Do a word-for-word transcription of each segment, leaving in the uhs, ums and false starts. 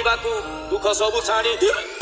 ପିଇବାକୁ ଦୁଃଖ ସବୁ ଛାଣି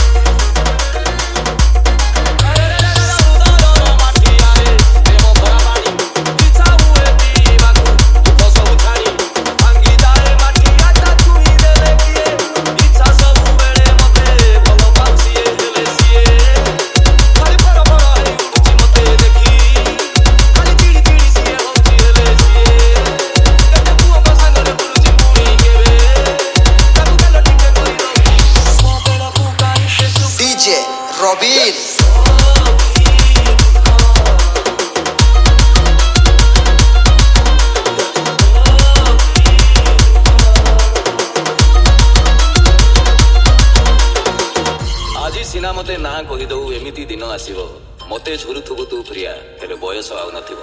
Robin आज सीना मते ना कहीदू एमती दिन आसब मते झुरुथुबु तू प्रिया तेरे बयस आउ नथिबो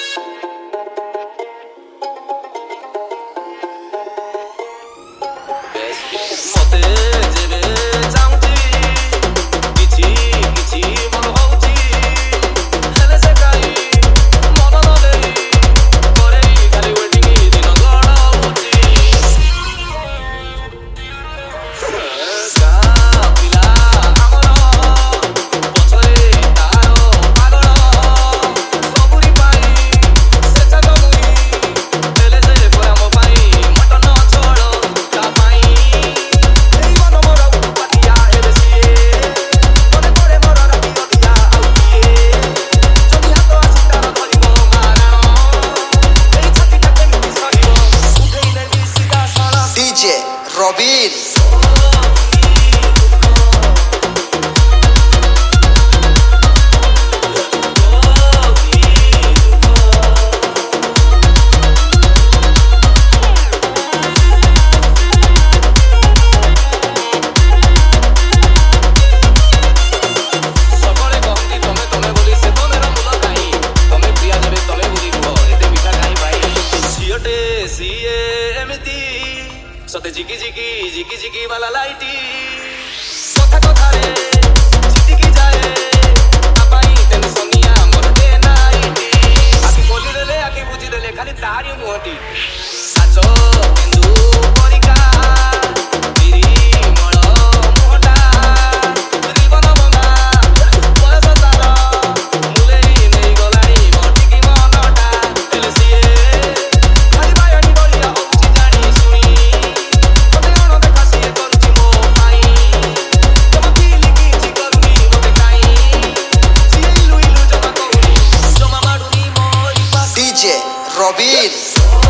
मते जेबे चाहुची किछि किछि मन होउची हेले से काई मन न देई करे खाली वेटिंग दिन गड़ाउची का पिला हमर पछरे तारो पागल सबुरी पाई से चगमुई हेले से पराम पाई मटन छोड़ ता पाई Robin सते जिकी जिकी जिकी जिकी वाला लाइटी कथा कथा रे चिटिकी जाए आपाई तेन सोनिया मोर दे नाइटी आखि बोली देले आखि बुझी देले खाली तारी मुहटी साचो बिंदु परिका तिरी मळ मुहटा रिबन बंगा बयस तार मुलेरी नेई गलानी मोटिकी मनटा एलसीए खाली बायनी बलिया होउची जानी सुनी Robin